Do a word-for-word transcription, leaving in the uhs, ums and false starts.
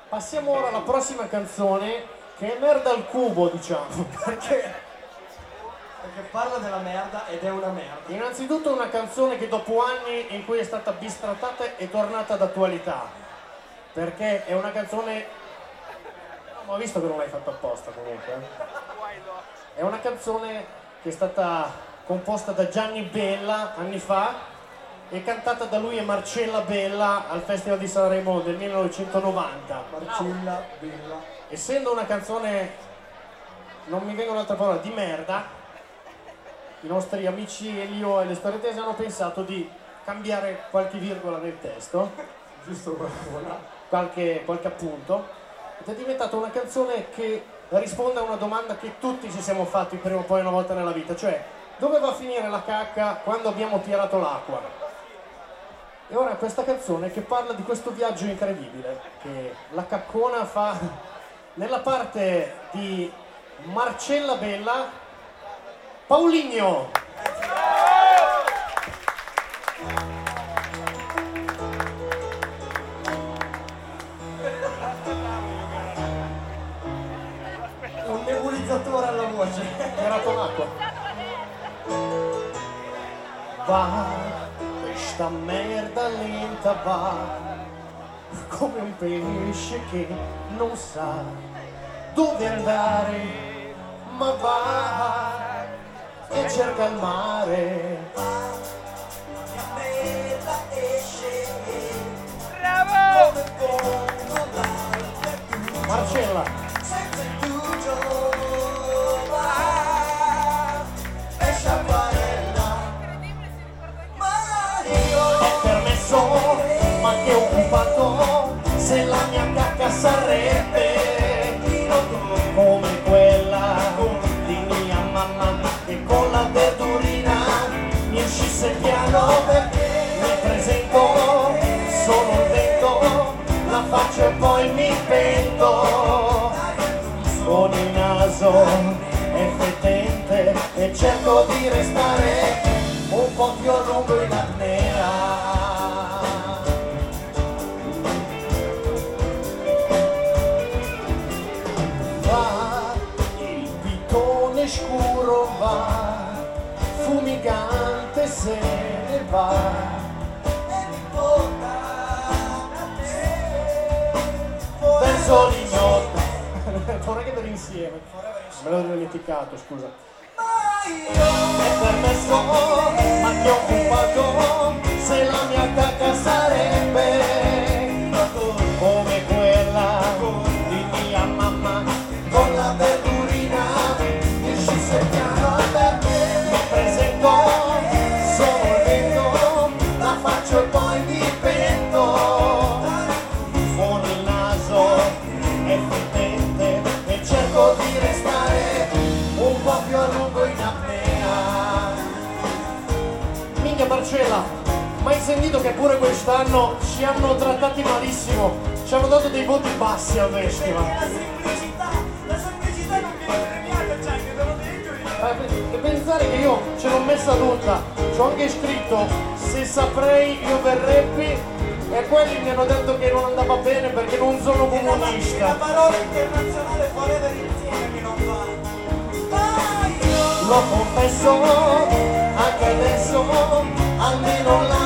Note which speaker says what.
Speaker 1: Passiamo ora alla prossima canzone, che è Merda al cubo, diciamo, perché...
Speaker 2: Perché parla della merda ed è una merda.
Speaker 1: Innanzitutto una canzone che dopo anni in cui è stata bistrattata è tornata d'attualità, perché è una canzone... Ma ho visto che non l'hai fatto apposta comunque. È una canzone che è stata composta da Gianni Bella anni fa e cantata da lui e Marcella Bella al Festival di Sanremo del millenovecentonovanta.
Speaker 2: Marcella Bella.
Speaker 1: Essendo una canzone, non mi vengono altre parole, di merda, i nostri amici Elio e le storie tese hanno pensato di cambiare qualche virgola nel testo,
Speaker 2: Giusto qualcuno.
Speaker 1: qualche, qualche appunto, ed è diventata una canzone che risponde a una domanda che tutti ci siamo fatti prima o poi una volta nella vita, cioè dove va a finire la cacca quando abbiamo tirato l'acqua? E ora questa canzone che parla di questo viaggio incredibile che la caccona fa nella parte di Marcella Bella, Paulinho.
Speaker 2: Un nebulizzatore alla voce.
Speaker 1: Tirato l'acqua. Va, questa merda lenta va, come un pesce che non sa dove andare, ma va e cerca il mare. Marcella. Ma che occupato se la mia cacca sarebbe come quella di mia mamma che con la verdurina mi uscisse piano perché mi presento solo il vento, la faccio e poi mi pento con il naso è fetente e cerco di restare un po' più a lungo in apnea. Scuro va, fumigante se ne va e mi porta a te verso l'ignoto. Vorrei che per insieme, me l'ho dimenticato, scusa. È permesso, ma che ho occupato se la mia cacca sarebbe come quella di mia mamma con la verdurina. Mi presento, sono il vento, la faccio e poi mi pento con il naso è fetente e cerco di restare un po' più a lungo in apnea. Minchia Marcella, ma hai sentito che pure quest'anno ci hanno trattati malissimo, ci hanno dato dei voti bassi al festival. E pensare che io ce l'ho messa tutta, ci ho anche scritto se saprei io verrebbi e quelli mi hanno detto che non andava bene perché non sono comunista.
Speaker 2: La parola internazionale forever insieme che non va.
Speaker 1: Lo confesso, anche adesso, almeno la